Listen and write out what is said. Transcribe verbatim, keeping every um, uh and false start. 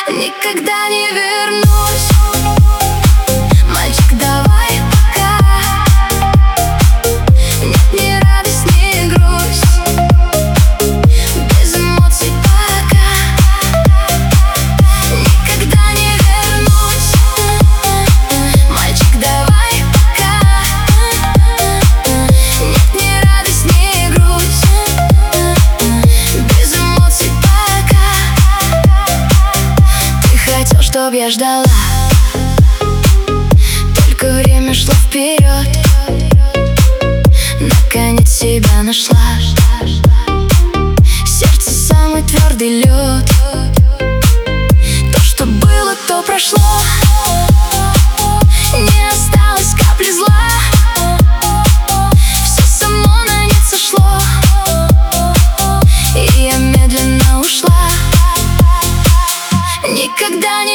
никогда не вернусь. Мальчик, давай пока. Нет ни радость, ни грусть, без эмоций пока. Никогда не вернусь. Мальчик, давай пока. Нет ни радость, ни грусть, без эмоций пока. Ты хотел, чтоб я ждала, только время шло вперед. Наконец себя нашла. Сердце самый твердый лед. То, что было, то прошло. Не осталось капли зла. Все само на нет сошло, и я медленно ушла. Никогда не